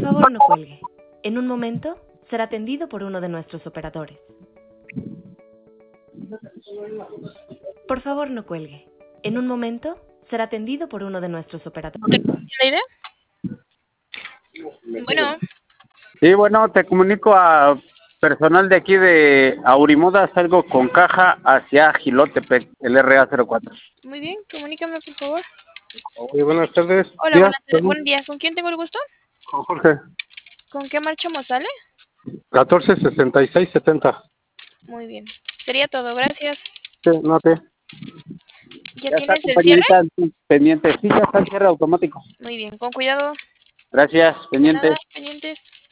favor, no cuelgue. En un momento será atendido por uno de nuestros operadores. Por favor, no cuelgue. En un momento será atendido por uno de nuestros operadores. ¿Aire? Bueno, Sí, bueno, te comunico a personal de aquí de Aurimoda, salgo con caja hacia Gilotepec, el RA04. muy bien, comunícame por favor. Oye, buenas tardes. Hola, buenas tardes, buen día. ¿Con quién tengo el gusto? Con Jorge. ¿Con qué marcha sale? 146670. Muy bien. Sería todo, gracias. Sí, no te. ¿Ya Ya está, tienes el cierre? compañerita, pendiente. Sí, ya está el cierre automático. Muy bien, con cuidado. Gracias, De pendiente. nada, pendientes.